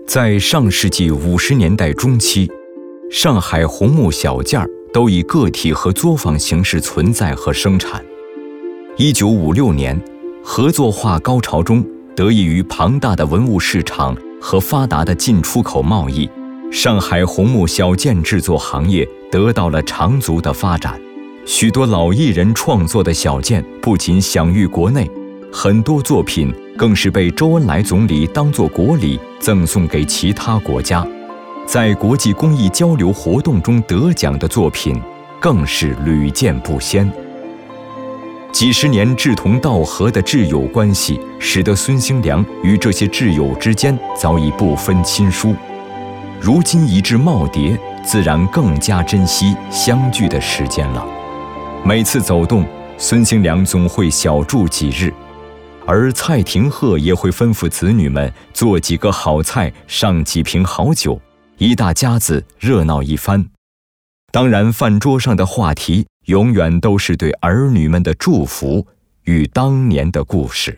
在上世纪50年代中期，上海红木小件儿都以个体和作坊形式存在和生产。1956年，合作化高潮中，得益于庞大的文物市场和发达的进出口贸易，上海红木小件制作行业得到了长足的发展。许多老艺人创作的小件不仅享誉国内，很多作品更是被周恩来总理当作国礼赠送给其他国家。在国际工艺交流活动中得奖的作品更是屡见不鲜。几十年志同道合的挚友关系，使得孙兴良与这些挚友之间早已不分亲疏。如今移至耄耋，自然更加珍惜相聚的时间了。每次走动，孙兴良总会小住几日，而蔡廷鹤也会吩咐子女们做几个好菜，上几瓶好酒，一大家子热闹一番。当然，饭桌上的话题永远都是对儿女们的祝福与当年的故事。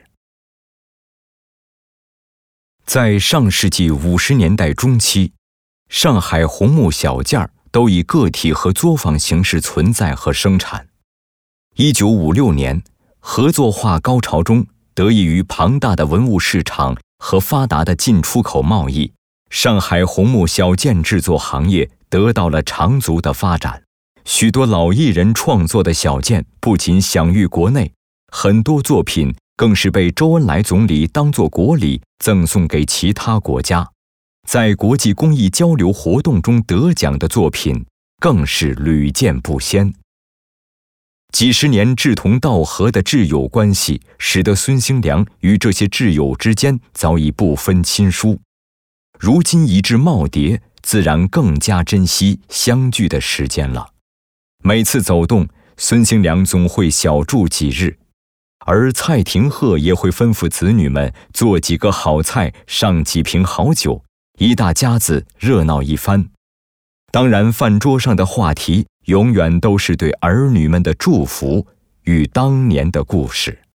在上世纪50年代中期，上海红木小件儿都以个体和作坊形式存在和生产。1956年，合作化高潮中，得益于庞大的文物市场和发达的进出口贸易，上海红木小件制作行业得到了长足的发展。许多老艺人创作的小件不仅享誉国内，很多作品更是被周恩来总理当作国礼赠送给其他国家。在国际工艺交流活动中得奖的作品更是屡见不鲜。几十年志同道合的挚友关系，使得孙兴良与这些挚友之间早已不分亲疏。如今移至耄耋，自然更加珍惜相聚的时间了。每次走动，孙兴良总会小住几日，而蔡廷鹤也会吩咐子女们做几个好菜，上几瓶好酒，一大家子热闹一番。当然，饭桌上的话题永远都是对儿女们的祝福与当年的故事。